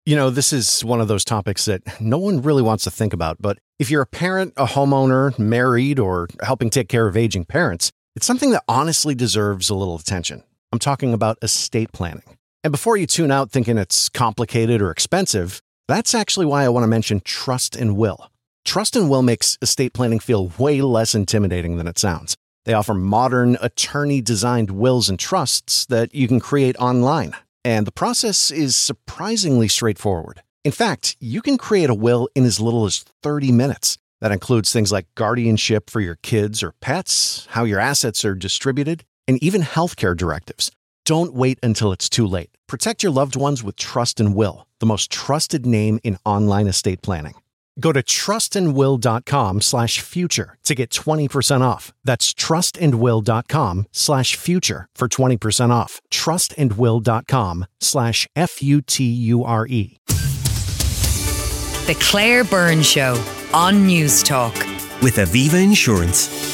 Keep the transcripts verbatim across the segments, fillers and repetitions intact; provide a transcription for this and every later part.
You know, this is one of those topics that no one really wants to think about, but if you're a parent, a homeowner, married, or helping take care of aging parents, it's something that honestly deserves a little attention. I'm talking about estate planning. And before you tune out thinking it's complicated or expensive, that's actually why I want to mention Trust and Will. Trust and Will makes estate planning feel way less intimidating than it sounds. They offer modern, attorney-designed wills and trusts that you can create online. And the process is surprisingly straightforward. In fact, you can create a will in as little as thirty minutes. That includes things like guardianship for your kids or pets, how your assets are distributed, and even healthcare directives. Don't wait until it's too late. Protect your loved ones with Trust and Will, the most trusted name in online estate planning. Go to trustandwill.com slash future to get twenty percent off. That's trustandwill.com slash future for twenty percent off. Trustandwill.com slash F U T U R E. The Claire Byrne Show on News Talk. With Aviva Insurance.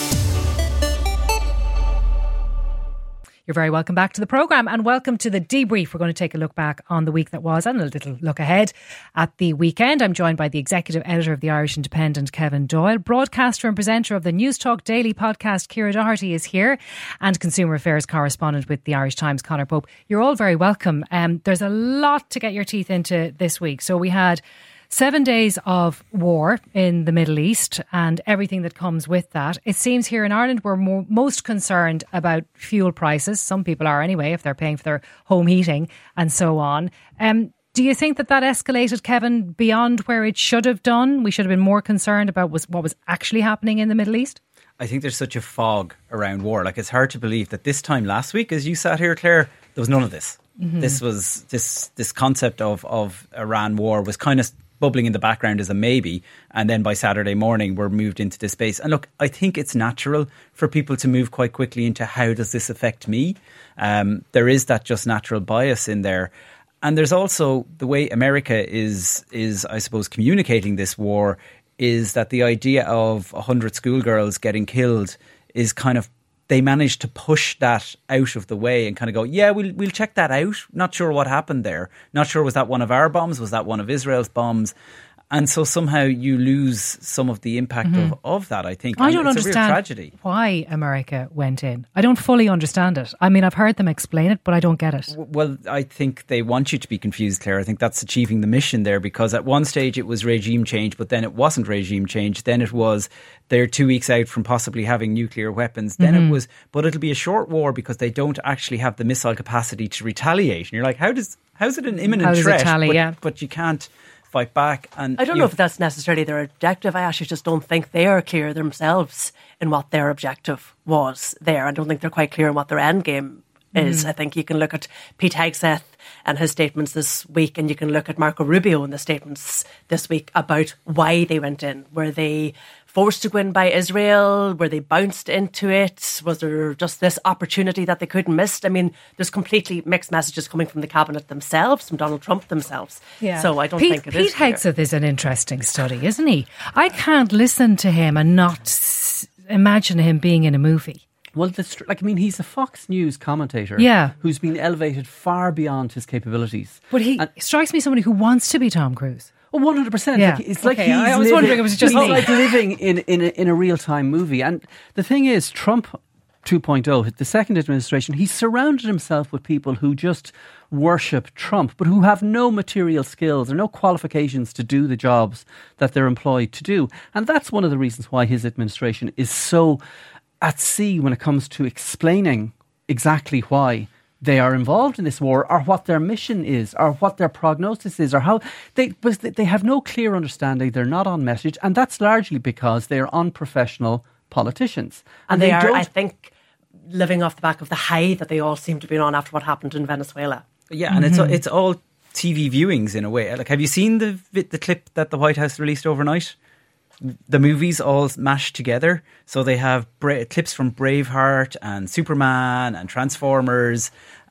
You're very welcome back to the programme and welcome to the debrief. We're going to take a look back on the week that was and a little look ahead at the weekend. I'm joined by the executive editor of the Irish Independent, Kevin Doyle. Broadcaster and presenter of the News Talk Daily podcast, Ciara Doherty, is here, and consumer affairs correspondent with the Irish Times, Conor Pope. You're all very welcome. Um, there's a lot to get your teeth into this week. So we had Seven days of war in the Middle East and everything that comes with that. It seems here in Ireland we're more, most concerned about fuel prices. Some people are anyway, if they're paying for their home heating and so on. Um, do you think that that escalated, Kevin, beyond where it should have done? We should have been more concerned about was, what was actually happening in the Middle East? I think there's such a fog around war. Like, it's hard to believe that this time last week, as you sat here, Claire, there was none of this. Mm-hmm. This was this this concept of, of Iran war was kind of bubbling in the background as a maybe, and then by Saturday morning we're moved into this space. And look, I think it's natural for people to move quite quickly into how does this affect me? Um, there is that just natural bias in there. And there's also the way America is, is I suppose, communicating this war is that the idea of one hundred schoolgirls getting killed is kind of, they managed to push that out of the way and kind of go, yeah, we'll we'll check that out. Not sure what happened there. Not sure, was that one of our bombs? Was that one of Israel's bombs? And so somehow you lose some of the impact Mm-hmm. of, of that, I think. I And don't it's understand a real tragedy. why America went in. I don't fully understand it. I mean, I've heard them explain it, but I don't get it. W- Well, I think they want you to be confused, Claire. I think that's achieving the mission there, because at one stage it was regime change, but then it wasn't regime change. Then it was they're two weeks out from possibly having nuclear weapons. Then Mm-hmm. it was, but it'll be a short war because they don't actually have the missile capacity to retaliate. And you're like, how does how's it an imminent How does it threat? tally, but, yeah. but you can't fight back. And I don't you- know if that's necessarily their objective. I actually just don't think they are clear themselves in what their objective was there. I don't think they're quite clear in what their end game is. I think you can look at Pete Hegseth and his statements this week, and you can look at Marco Rubio and the statements this week about why they went in. Were they forced to go in by Israel? Were they bounced into it? Was there just this opportunity that they couldn't miss? I mean, there's completely mixed messages coming from the cabinet themselves, from Donald Trump themselves. So I don't Pete, think it Pete is clear. Hegseth is an interesting study, isn't he? I can't listen to him and not s- imagine him being in a movie. Well, that's tr- like I mean, he's a Fox News commentator, Yeah. who's been elevated far beyond his capabilities. But he And- strikes me as somebody who wants to be Tom Cruise. Oh, one hundred percent. Yeah. Like, it's like Okay, he's I was living, wondering if it was just he's me. like living in, in, a, in a real-time movie. And the thing is, Trump two point oh, the second administration, he surrounded himself with people who just worship Trump, but who have no material skills or no qualifications to do the jobs that they're employed to do. And that's one of the reasons why his administration is so at sea when it comes to explaining exactly why they are involved in this war, or what their mission is, or what their prognosis is, or how they because they have no clear understanding. They're not on message, and that's largely because they are unprofessional politicians, And they, are, don't- I think, living off the back of the high that they all seem to be on after what happened in Venezuela. Yeah, and it's it's all T V viewings in a way. Like, have you seen the vi- the clip that the White House released overnight? The movies all mashed together, so they have bra- clips from Braveheart and Superman and Transformers,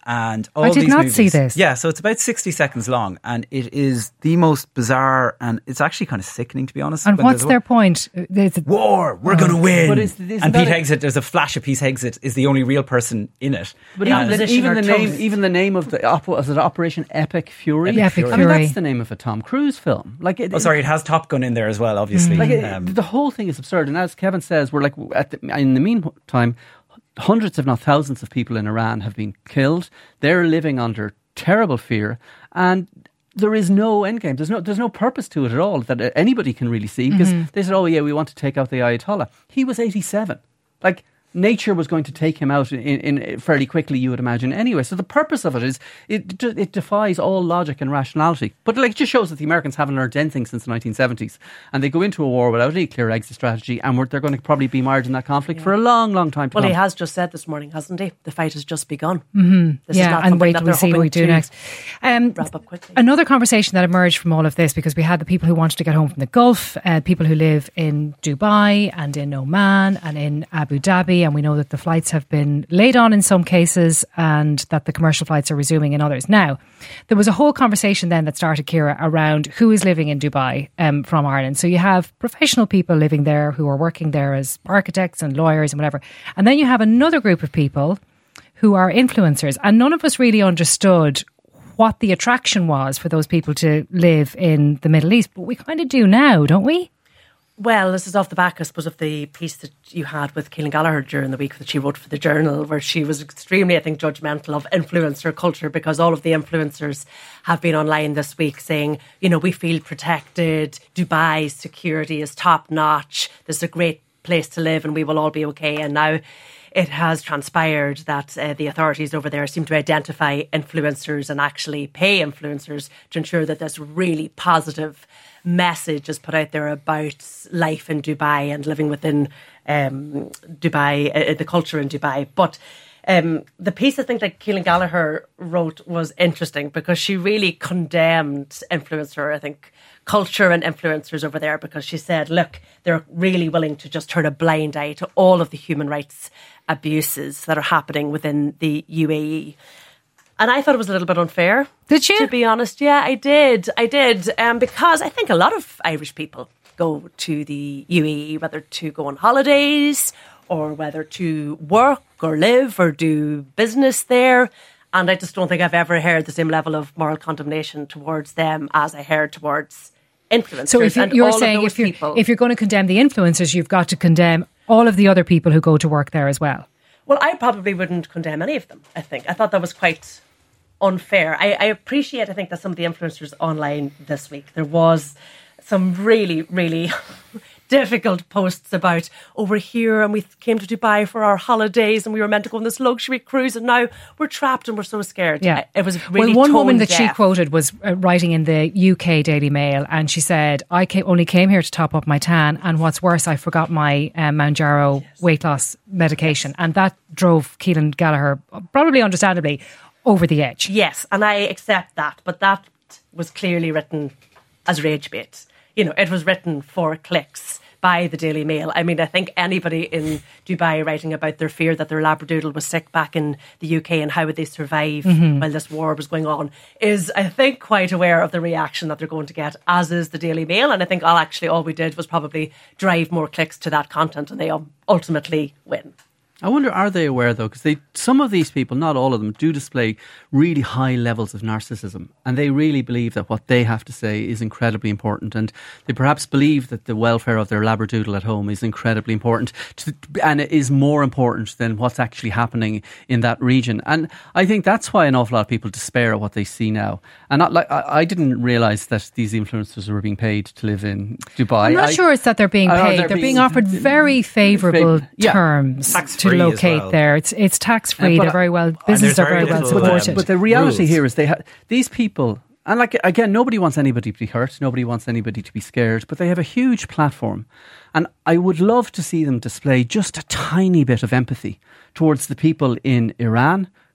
And all I did these not movies, see this. Yeah, so it's about sixty seconds long, and it is the most bizarre, and it's actually kind of sickening, to be honest. And when what's there's a their point? There's a- war? We're going to win. But is- isn't and that Pete a- Hegseth, there's a flash of Pete Hegseth is the only real person in it. But Yeah, even, the, position even or the name, toast. even the name of the op- was it Operation Epic Fury? Epic Epic I mean, Fury. that's the name of a Tom Cruise film. Like, it, Oh, sorry, it has Top Gun in there as well, obviously. Like it, Um, the whole thing is absurd. And as Kevin says, we're like at the, in the meantime, hundreds, if not thousands, of people in Iran have been killed. They're living under terrible fear, and there is no end game. There's no there's no purpose to it at all that anybody can really see, because Mm-hmm. they said, "Oh yeah, we want to take out the Ayatollah." He was eighty-seven. Like, nature was going to take him out in, in fairly quickly, you would imagine. Anyway, so the purpose of it is it it defies all logic and rationality. But like, it just shows that the Americans haven't learned anything since the nineteen seventies, and they go into a war without any clear exit strategy, and we're, they're going to probably be mired in that conflict yeah. for a long, long time to well, come. he has just said this morning, hasn't he? The fight has just begun. Mm-hmm. This yeah, is not and something wait that till we they're see what hoping we do to next. Um, wrap up quickly. Another conversation that emerged from all of this, because we had the people who wanted to get home from the Gulf, uh, people who live in Dubai and in Oman and in Abu Dhabi, and we know that the flights have been laid on in some cases and that the commercial flights are resuming in others. Now, there was a whole conversation then that started, Ciara, around who is living in Dubai um, from Ireland. So you have professional people living there who are working there as architects and lawyers and whatever. And then you have another group of people who are influencers. And none of us really understood what the attraction was for those people to live in the Middle East. But we kind of do now, don't we? Well, this is off the back, I suppose, of the piece that you had with Keelan Gallagher during the week that she wrote for the Journal, where she was extremely, I think, judgmental of influencer culture, because all of the influencers have been online this week saying, you know, we feel protected, Dubai's security is top notch, this is a great place to live and we will all be okay. And now it has transpired that uh, the authorities over there seem to identify influencers and actually pay influencers to ensure that this really positive message is put out there about life in Dubai and living within um, Dubai, uh, the culture in Dubai. But um, the piece I think that Keelan Gallagher wrote was interesting, because she really condemned influencer, I think, culture and influencers over there, because she said, look, they're really willing to just turn a blind eye to all of the human rights abuses that are happening within the U A E. And I thought it was a little bit unfair. Did you? To be honest, yeah, I did. I did. Um, because I think a lot of Irish people go to the U A E, whether to go on holidays or whether to work or live or do business there. And I just don't think I've ever heard the same level of moral condemnation towards them as I heard towards influencers. So if you're, and you're all of saying those if you're, people. if you're going to condemn the influencers, you've got to condemn all of the other people who go to work there as well. Well, I probably wouldn't condemn any of them, I think. I thought that was quite unfair. I, I appreciate, I think, that some of the influencers online this week, there was some really, really difficult posts about, oh, we're here and we came to Dubai for our holidays and we were meant to go on this luxury cruise and now we're trapped and we're so scared. Yeah. It was really Well, one woman tone that she deaf. quoted was uh, writing in the U K Daily Mail, and she said, I came, only came here to top up my tan, and what's worse, I forgot my uh, Mounjaro yes. weight loss medication. Yes. And that drove Keelan Gallagher, probably understandably, over the edge. Yes, and I accept that, but that was clearly written as rage bait. You know, it was written for clicks by the Daily Mail. I mean, I think anybody in Dubai writing about their fear that their Labradoodle was sick back in the U K and how would they survive mm-hmm. while this war was going on is, I think, quite aware of the reaction that they're going to get, as is the Daily Mail. And I think all actually all we did was probably drive more clicks to that content, and they ultimately win. I wonder, are they aware though? Because they, some of these people, not all of them, do display really high levels of narcissism, and they really believe that what they have to say is incredibly important, and they perhaps believe that the welfare of their Labradoodle at home is incredibly important, to, and it is more important than what's actually happening in that region. And I think that's why an awful lot of people despair at what they see now. And not like I, I didn't realise that these influencers were being paid to live in Dubai. I'm not I, sure it's that they're being paid. they're, they're being, being offered very favourable yeah. terms Tax to free locate well. there. It's it's tax free. Uh, they're very well. and Businesses there's are very very well little, um, supported. But the reality rules. here is they ha- these people, and like again, nobody wants anybody to be hurt. Nobody wants anybody to be scared. But they have a huge platform, and I would love to see them display just a tiny bit of empathy towards the people in Iran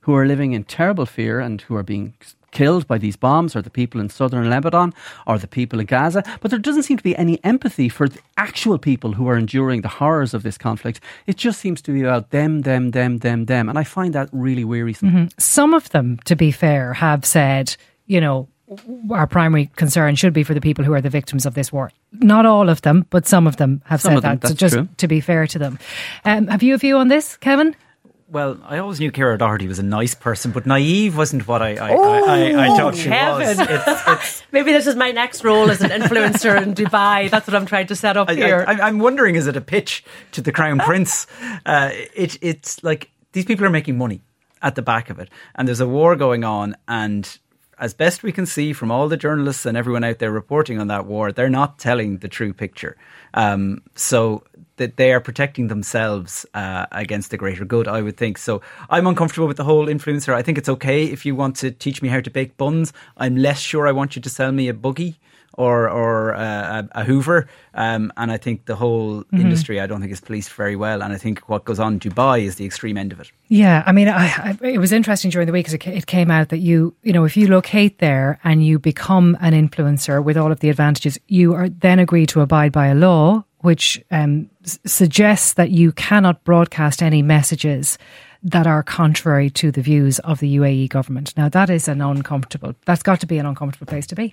who are living in terrible fear and who are being killed by these bombs, or the people in southern Lebanon, or the people in Gaza. But there doesn't seem to be any empathy for the actual people who are enduring the horrors of this conflict. It just seems to be about them, them, them, them, them. And I find that really wearisome. Mm-hmm. Some of them, to be fair, have said, you know, our primary concern should be for the people who are the victims of this war. Not all of them, but some of them have some said of them, that. So that's just true. to be fair to them. Um, have you a view on this, Kevin? Well, I always knew Ciara Doherty was a nice person, but naive wasn't what I I, I, I, I thought she Kevin. was. It's, it's, Maybe this is my next role as an influencer in Dubai. That's what I'm trying to set up I, here. I, I'm wondering, is it a pitch to the Crown Prince? Uh, it, it's like these people are making money at the back of it, and there's a war going on, and as best we can see from all the journalists and everyone out there reporting on that war, they're not telling the true picture. Um, so that they are protecting themselves uh, against the greater good, I would think. So I'm uncomfortable with the whole influencer. I think it's okay if you want to teach me how to bake buns. I'm less sure I want you to sell me a buggy or or uh, a, a Hoover. Um, and I think the whole mm-hmm. industry, I don't think is policed very well. And I think what goes on in Dubai is the extreme end of it. Yeah, I mean, I, I, it was interesting during the week because it, it came out that you, you know, if you locate there and you become an influencer with all of the advantages, you are then agree to abide by a law which um, s- suggests that you cannot broadcast any messages that are contrary to the views of the U A E government. Now, that is an uncomfortable, that's got to be an uncomfortable place to be.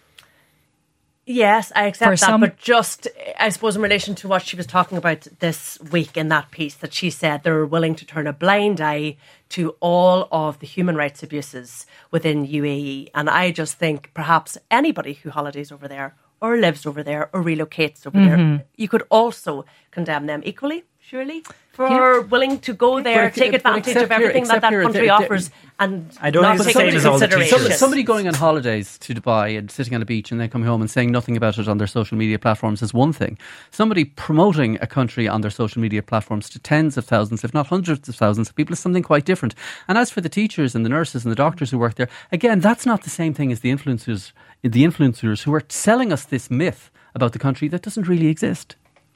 Yes, I accept For that, some- but just, I suppose, in relation to what she was talking about this week in that piece, that she said they're willing to turn a blind eye to all of the human rights abuses within U A E. And I just think perhaps anybody who holidays over there or lives over there or relocates over mm-hmm. there, you could also condemn them equally, surely, for Yeah. willing to go there, But- take but advantage except of everything here- that that except here, country there- offers and I don't not think it's take the same into as all the consideration. t-shirts. Somebody going on holidays to Dubai and sitting on a beach and then coming home and saying nothing about it on their social media platforms is one thing. Somebody promoting a country on their social media platforms to tens of thousands, if not hundreds of thousands of people, is something quite different. And as for the teachers and the nurses and the doctors who work there, again, that's not the same thing as the influencers, the influencers who are selling us this myth about the country that doesn't really exist.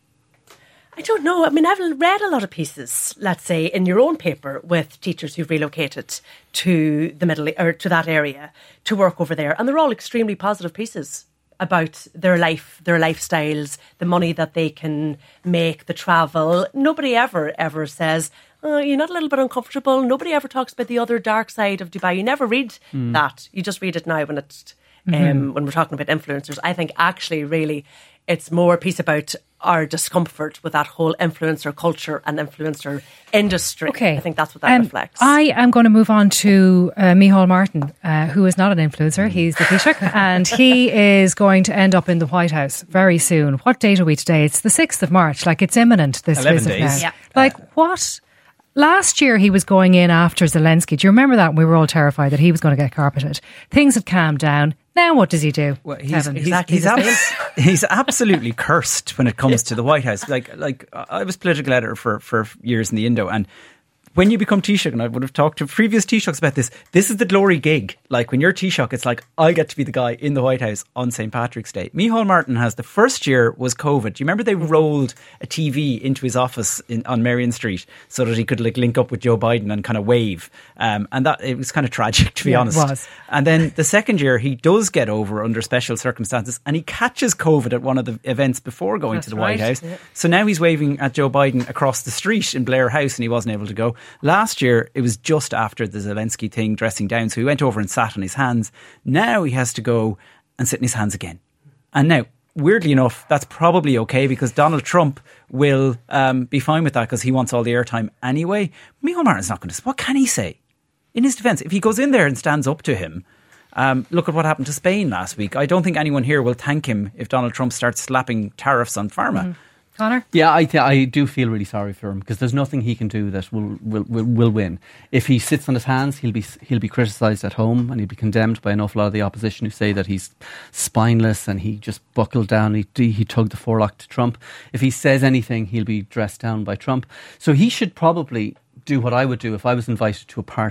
I don't know. I mean, I've read a lot of pieces, let's say, in your own paper with teachers who've relocated to the middle or to that area to work over there, and they're all extremely positive pieces about their life, their lifestyles, the money that they can make, the travel. Nobody ever, ever says, oh, you're not a little bit uncomfortable. Nobody ever talks about the other dark side of Dubai. You never read mm. that. You just read it now when it's um, mm-hmm. when we're talking about influencers. I think actually, really, it's more a piece about our discomfort with that whole influencer culture and influencer industry. Okay. I think that's what that um, reflects. I am going to move on to uh, Micheál Martin, uh, who is not an influencer. He's the Taoiseach, and he is going to end up in the White House very soon. What date are we today? It's the sixth of March. Like, it's imminent, this eleven visit days. now. Yeah. Like, what? Last year he was going in after Zelensky. Do you remember that? We were all terrified that he was going to get carpeted. Things have calmed down. Now what does he do? Well, he's, Kevin? he's, Exactly he's, the abs- he's absolutely cursed when it comes to the White House. Like, like I was political editor for, for years in the Indo, and when you become Taoiseach, and I would have talked to previous Taoiseachs about this, this is the glory gig. Like, when you're Taoiseach, it's like, I get to be the guy in the White House on Saint Patrick's Day. Micheál Martin has, the first year was COVID. Do you remember they rolled a T V into his office in, on Marion Street so that he could like link up with Joe Biden and kind of wave? Um, and that, it was kind of tragic, to be Yeah, it honest. was. And then the second year, he does get over under special circumstances, and he catches COVID at one of the events before going That's to the right, White House. yeah. So now he's waving at Joe Biden across the street in Blair House, and he wasn't able to go. Last year, it was just after the Zelensky thing, dressing down, so he went over and sat on his hands. Now he has to go and sit in his hands again. And now, weirdly enough, that's probably okay because Donald Trump will um, be fine with that because he wants all the airtime anyway. Micheál Martin's not going to... What can he say? In his defence, if he goes in there and stands up to him, um, look at what happened to Spain last week. I don't think anyone here will thank him if Donald Trump starts slapping tariffs on pharma. Mm. Connor? Yeah, I th- I do feel really sorry for him because there's nothing he can do that will, will will will win. If he sits on his hands, he'll be he'll be criticised at home and he'll be condemned by an awful lot of the opposition who say that he's spineless and he just buckled down. He he tugged the forelock to Trump. If he says anything, he'll be dressed down by Trump. So he should probably do what I would do if I was invited to a party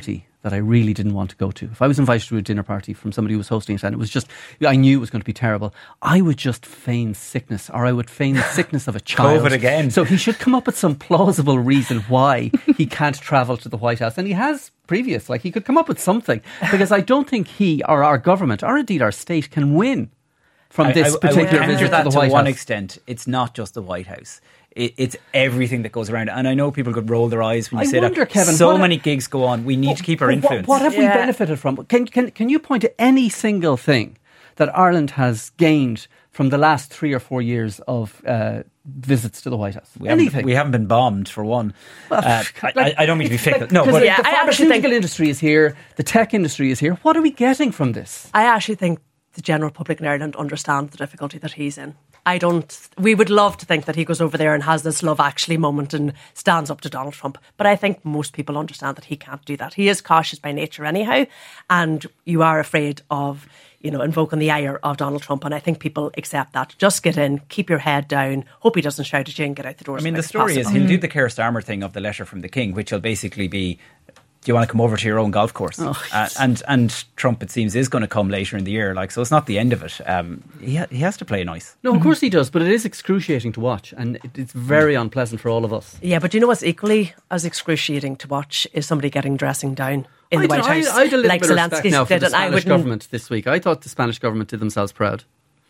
that I really didn't want to go to, if I was invited to a dinner party from somebody who was hosting it and it was just, I knew it was going to be terrible, I would just feign sickness, or I would feign the sickness of a child. COVID again. So he should come up with some plausible reason why he can't travel to the White House. And he has previous, like he could come up with something, because I don't think he or our government, or indeed our state, can win from I, this I, particular I would visit that to the to White one House. extent. It's not just the White House. It, it's everything that goes around it. And I know people could roll their eyes when you I say wonder, that. Kevin, so what many a- gigs go on. We need to keep our What- influence. What, have we Yeah. benefited from? Can, can, can you point to any single thing that Ireland has gained from the last three or four years of uh, visits to the White House? we, haven't, Anything? we haven't been bombed, for one. Well, Uh, I, like- I don't mean to be fickle. Like, no, 'cause but the, Yeah, the I actually pharmaceutical think- industry is here, the tech industry is here. What are we getting from this? I actually think the general public in Ireland understand the difficulty that he's in. I don't. We would love to think that he goes over there and has this Love Actually moment and stands up to Donald Trump. But I think most people understand that he can't do that. He is cautious by nature anyhow, and you are afraid of, you know, invoking the ire of Donald Trump. And I think people accept that. Just get in, keep your head down, hope he doesn't shout at you, and get out the door. I mean, the story is he'll do the Keir Starmer thing of the letter from the King, which will basically be, do you want to come over to your own golf course? Oh, uh, and and Trump, it seems, is going to come later in the year. Like, so it's not the end of it. Um, he ha- he has to play nice. No, of course he does, but it is excruciating to watch, and it, it's very unpleasant for all of us. Yeah, but you know what's equally as excruciating to watch is somebody getting dressing down in I the White I, House, I had a little like bit of respect now Zelensky for did. the And I Spanish wouldn't. government this week. I thought the Spanish government did themselves proud.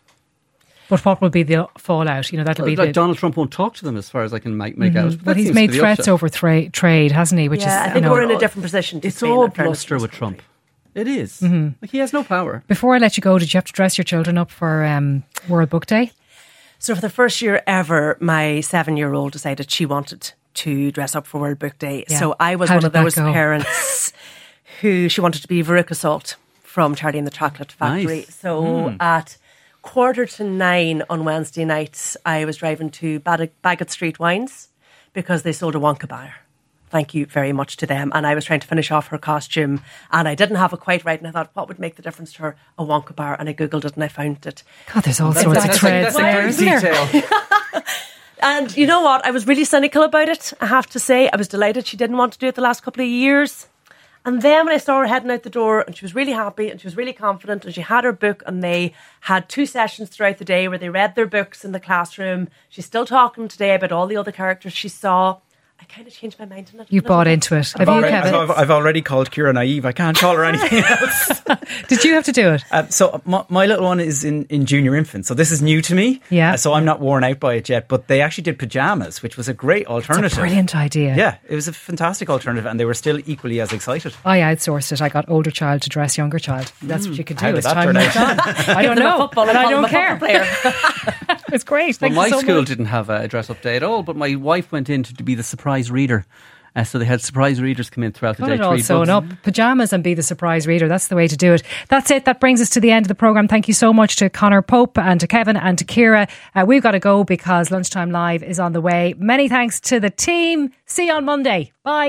But what will be the fallout? You know, that'll be Like the. Donald Trump won't talk to them, as far as I can make, make out. But That he's seems made to be threats upset. over tra- trade, hasn't he? Which Yeah, is, I you think know, we're in a different position. To It's Spain, all in fairness to bluster this with country. Trump. It is. Mm-hmm. Like, he has no power. Before I let you go, did you have to dress your children up for um, World Book Day? So for the first year ever, my seven-year-old decided she wanted to dress up for World Book Day. Yeah. So I was How one did of that those go? parents who she wanted to be Veruca Salt from Charlie and the Chocolate Factory. Nice. So at quarter to nine on Wednesday nights, I was driving to Bag- Bagot Street Wines because they sold a Wonka bar. Thank you very much to them. And I was trying to finish off her costume and I didn't have it quite right. And I thought, what would make the difference to her? A Wonka bar. And I Googled it and I found it. God, there's all sorts of That's, threads that's a there, great isn't there? detail. And you know what? I was really cynical about it, I have to say. I was delighted she didn't want to do it the last couple of years. And then when I saw her heading out the door and she was really happy and she was really confident and she had her book and they had two sessions throughout the day where they read their books in the classroom. She's still talking today about all the other characters she saw. I kind of changed my mind on it. a You little bought bit. into it. I Have bought you, into Kevin? I've, I've already called Kira naive. I can't call her anything else. Did you have to do it? Um, so my, my little one is in, in junior infant, so this is new to me. Yeah. Uh, so I'm not worn out by it yet. But they actually did pajamas, which was a great alternative. It's a brilliant idea. Yeah, it was a fantastic alternative, and they were still equally as excited. I outsourced it. I got older child to dress younger child. That's what you can do. How did As that time turn moves on. I don't Give them a know, football and I call them don't a care. football player. It's great. Well, Thank my you so school much. didn't have a dress up day at all, but my wife went in to be the surprise reader. Uh, so they had surprise readers come in throughout the Got day. it all to read sewn books. up. Pyjamas and be the surprise reader. That's the way to do it. That's it. That brings us to the end of the programme. Thank you so much to Conor Pope and to Kevin and to Kira. Uh, we've got to go because Lunchtime Live is on the way. Many thanks to the team. See you on Monday. Bye.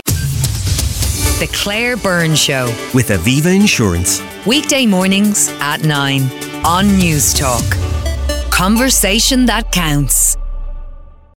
The Claire Byrne Show. With Aviva Insurance. Weekday mornings at nine on News Talk. Conversation that counts.